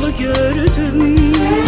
varalı gördüm.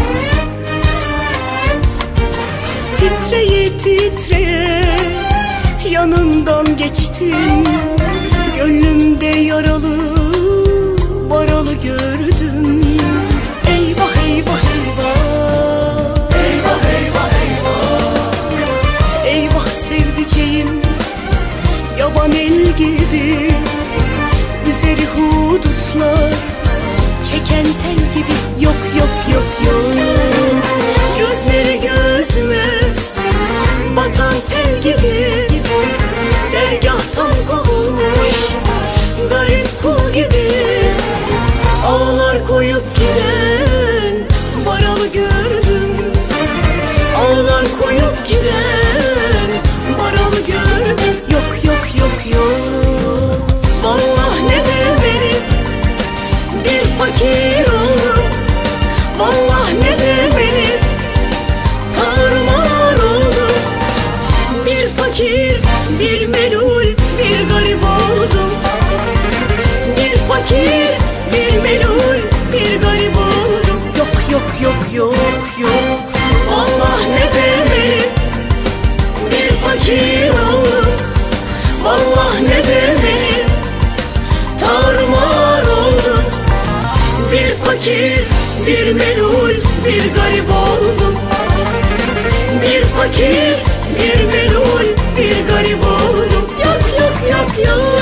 Titreye titreye yanından geçtim. Gönlümde yaralı varalı gördüm. Eyvah eyvah eyvah, eyvah eyvah eyvah, eyvah sevdiceğim yaban el gibi, üzeri hudutlar çeken tel gibi. Yok yok yok yok, gözleri gözüme batan tel gibi, dergâhtan kovulmuş garip kul gibi. Ağlar koyup giden varalı gördüm. Ağlar koyup giden varalı gördüm. Yok yok yok yok, vallahi ne de benim bir fakir oldum. Vallahi ne de benim tarumar oldum. Bir fakir, bir melul, bir garip oldum. Bir fakir, bir melul, bir garip oldum. Yok yok yok yok yok, vallahi ne demek bir fakir oldum. Vallahi ne demek tarumar oldum. Bir fakir, bir melul, bir garip oldum. Bir fakir, bir melul, bir garip oldum. Yok yok yok yok.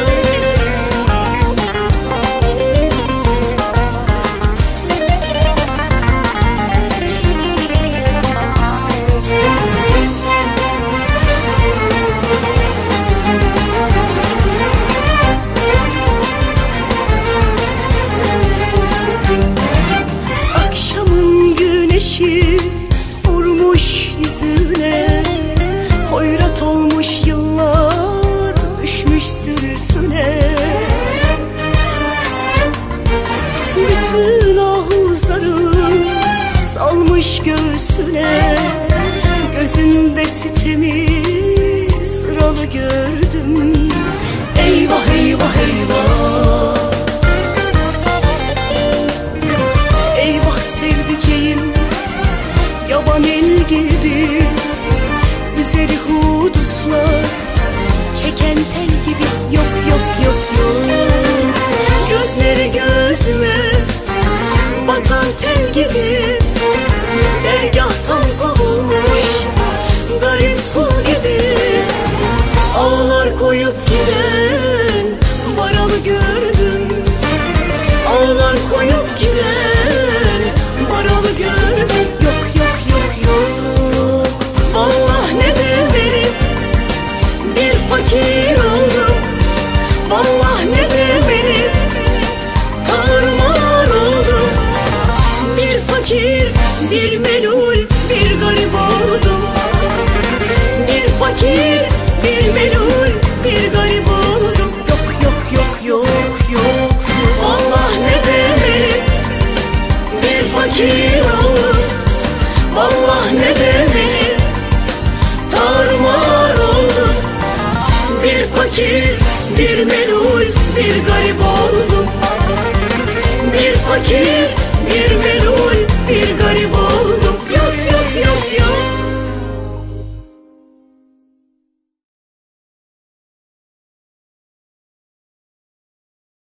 Akşamın güneşi vurmuş yüzüne, hoyrat olmuş yıllar düşmüş zülfüne. Bütün ahuzarı salmış göğsüne, gözünde sitemi sıralı gördüm. Eyvah eyvah eyvah, eyvah sevdiceğim yaban el gibi, üzeri hudutlar çeken tel gibi. Yok yok yok yok, gözleri gözüme batan tel gibi, dergâhtan kovulmuş garip kul gibi. Ağlar koyup giden varalı gördüm. Ağlar koyup giden varalı gördüm. Yok yok yok yok, vallahi ne demek bir fakir oldum. Vallahi ne demek tarumar oldum. Bir fakir, bir melul, bir garip oldum. Bir fakir, bir melul, bir garip oldum. Yok yok yok yok yok, vallahi ne demek bir fakir oldum. Vallahi ne demek tarumar oldum. Bir fakir, bir melul, bir garip oldum. Bir fakir,